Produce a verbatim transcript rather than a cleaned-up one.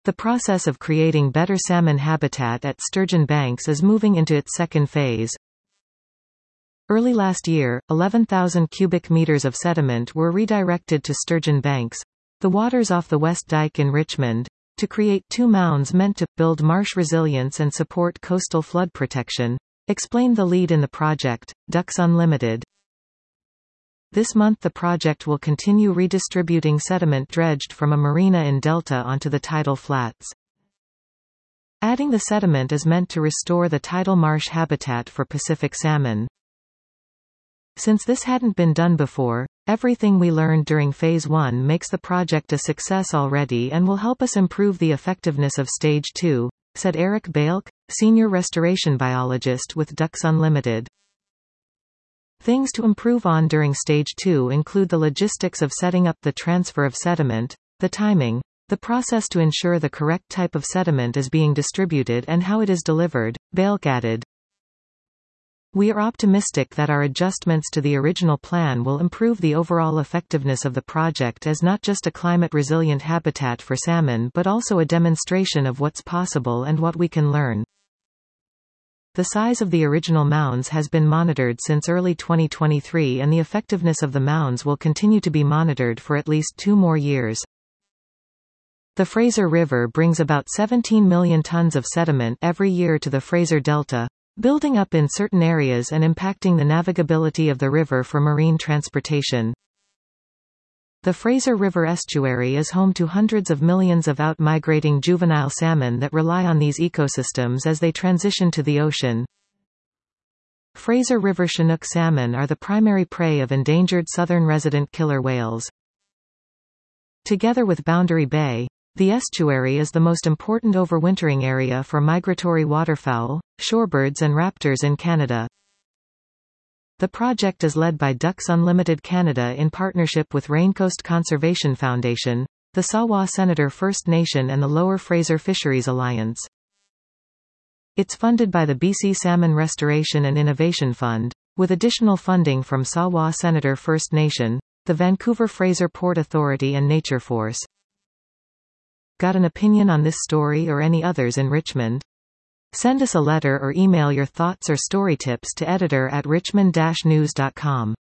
The process of creating better salmon habitat at Sturgeon Banks is moving into its second phase. Early last year, eleven thousand cubic meters of sediment were redirected to Sturgeon Banks, the waters off the West Dyke in Richmond, to create two mounds meant to build marsh resilience and support coastal flood protection, explained the lead in the project, Ducks Unlimited. This month the project will continue redistributing sediment dredged from a marina in Delta onto the tidal flats. Adding the sediment is meant to restore the tidal marsh habitat for Pacific salmon. Since this hadn't been done before, everything we learned during Phase one makes the project a success already and will help us improve the effectiveness of Stage two, said Eric Bailk, Senior Restoration Biologist with Ducks Unlimited. Things to improve on during Stage two include the logistics of setting up the transfer of sediment, the timing, the process to ensure the correct type of sediment is being distributed and how it is delivered, Bailk added. We are optimistic that our adjustments to the original plan will improve the overall effectiveness of the project as not just a climate-resilient habitat for salmon but also a demonstration of what's possible and what we can learn. The size of the original mounds has been monitored since early twenty twenty-three and the effectiveness of the mounds will continue to be monitored for at least two more years. The Fraser River brings about seventeen million tons of sediment every year to the Fraser Delta, building up in certain areas and impacting the navigability of the river for marine transportation. The Fraser River estuary is home to hundreds of millions of out-migrating juvenile salmon that rely on these ecosystems as they transition to the ocean. Fraser River Chinook salmon are the primary prey of endangered southern resident killer whales. Together with Boundary Bay, the estuary is the most important overwintering area for migratory waterfowl, shorebirds and raptors in Canada. The project is led by Ducks Unlimited Canada in partnership with Raincoast Conservation Foundation, the Sawa-Senator First Nation and the Lower Fraser Fisheries Alliance. It's funded by the B C Salmon Restoration and Innovation Fund, with additional funding from Sawa-Senator First Nation, the Vancouver Fraser Port Authority and Nature Force. Got an opinion on this story or any others in Richmond? Send us a letter or email your thoughts or story tips to editor at richmond dash news dot com.